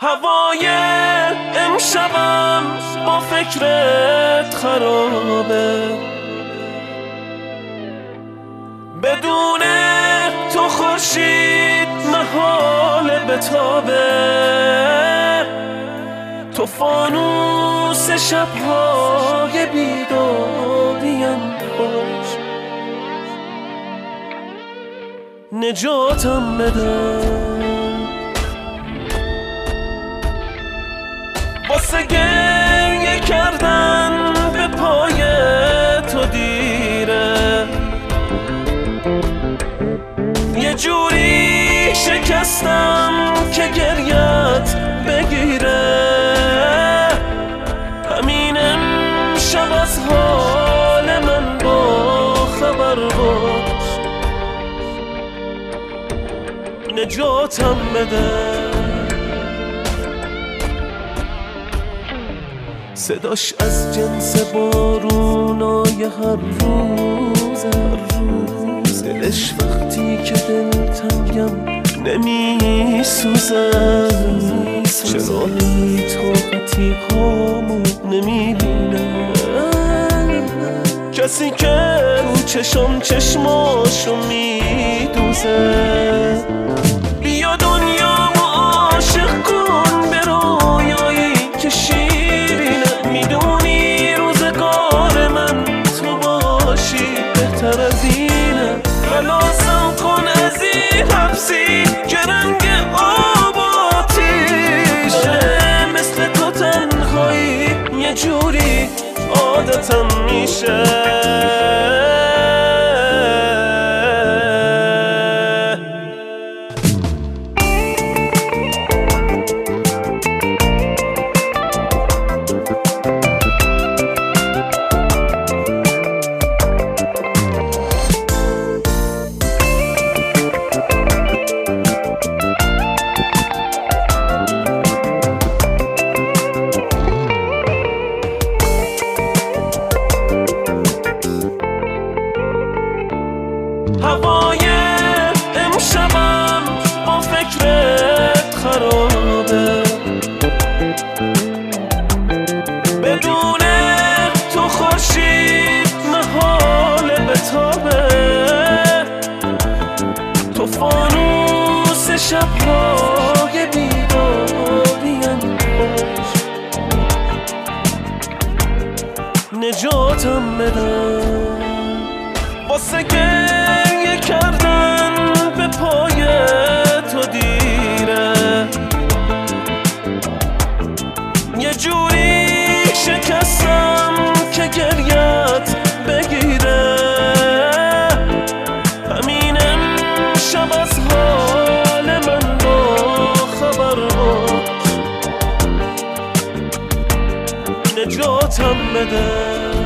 هوای امشبم با فکرت خرابه، بدون تو خورشید محال بتابه. تو فانوس شب‌های بیداریم باش، نجاتم بده. واسه گریه کردن به پای تو دیره، یه جوری شکستم که گریت بگیره. همین امشب از حال من با خبر باش، نجاتم بده. صداش از جنس بارونای هر روز، دلش وقتی که دلتنگم نمی سوزن. چرا هی طاقتی هامو نمی بینه، کسی که رو چشم چشماشو می دوزه. بیا دنیامو عاشق کن به رویایی که شیرینه، میدونی روزگار من تو باشی بهتر از اینه. خلاصم کن از این حبسی که رنگ آب آتیشه، مثل تو تنهایی یه جوری عادتم میشه. هوای امشبم با فکرت خرابه، بدون تو خورشید محال بتابه. تو فانوس شب‌های بیداریم باش، نجاتم بده. واسه گریه کردن به پای تو دیره، یه جوری شکستم که گریت بگیره. همین امشب از حال من با خبر باش، نجاتم بده.